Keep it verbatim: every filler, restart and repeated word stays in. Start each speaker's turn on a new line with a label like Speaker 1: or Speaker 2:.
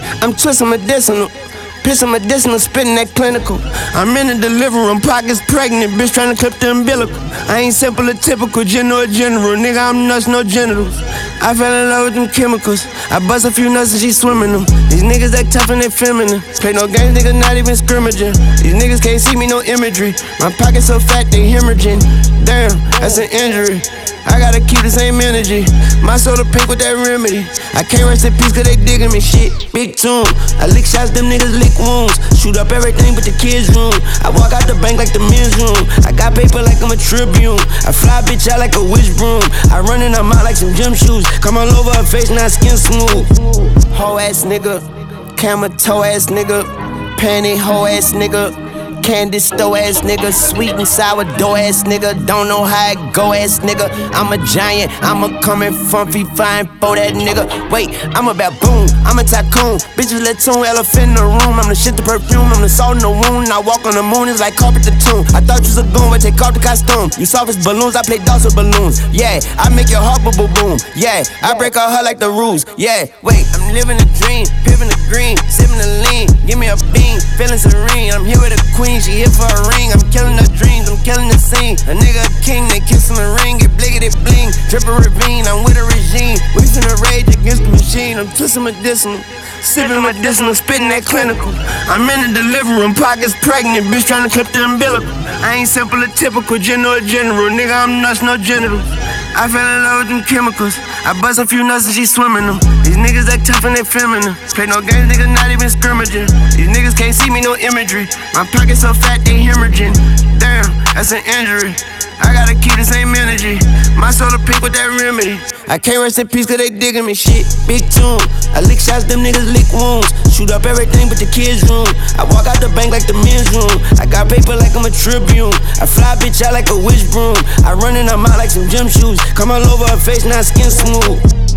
Speaker 1: I'm twisting medicinal. Pissing medicinal, spitting that clinical. I'm in the delivery room, pockets pregnant, bitch trying to clip the umbilical. I ain't simple or typical, gen or general. Nigga, I'm nuts, no genitals. I fell in love with them chemicals. I bust a few nuts and she swimming them. These niggas act tough and they feminine. Play no games, niggas not even scrimmaging. These niggas can't see me, no imagery. My pockets so fat, they hemorrhaging. Damn, that's an injury. I gotta keep the same energy. My soul pink with that remedy. I can't rest in peace cause they digging me shit. Big tune. I lick shots, them niggas lick wounds. Shoot up everything but the kids' room. I walk out the bank like the men's room. I got paper like I'm a Tribune. I fly bitch out like a witch broom. I run in her mouth like some gym shoes. Come all over her face, now skin smooth. Hoe ass nigga. Camera toe ass nigga. Panty hoe ass nigga. Candy store ass nigga, sweet and sour dough ass nigga, don't know how it go ass nigga. I'm a giant, I'm a coming funky fine for that nigga. Wait, I'm a baboon, I'm a tycoon. Bitches let tune, elephant in the room. I'm the shit, the perfume, I'm the salt in the wound. I walk on the moon, it's like carpet the tomb. I thought you was a goon, but take off the costume. You soft as balloons, I play dolls with balloons. Yeah, I make your heart boom boom. Yeah, I break her heart like the rules. Yeah, wait, I'm living a dream, pippin' the green, sippin' the lean. Give me a bean, feeling serene. I'm here with a queen. She here for a ring, I'm killing her dreams, I'm killing the scene. A nigga a king, they kissin' the ring, get bliggity bling. Drip a ravine, I'm with a regime. We finna rage against the machine. I'm twisting medicinal, sipping medicinal, spitting that clinical. I'm in the delivery room, pockets pregnant, bitch trying to clip the umbilical. I ain't simple or typical, gen or general. Nigga, I'm nuts, no genitals. I fell in love with them chemicals. I bust a few nuts and she swimming them. These niggas act tough and they feminine. Play no games, niggas not even scrimmaging. These niggas can't see me, no imagery. My pockets so fat, they hemorrhaging. Damn, that's an injury. I gotta keep the same energy. My soul pink with that remedy. I can't rest in peace cause they digging me shit. Big tune. I lick shots, them niggas lick wounds. Shoot up everything but the kids' room. I walk out the bank like the men's room. I got paper like I'm a Tribune. I fly bitch out like a witch broom. I run in her mouth like some gym shoes. Come all over her face, now skin smooth.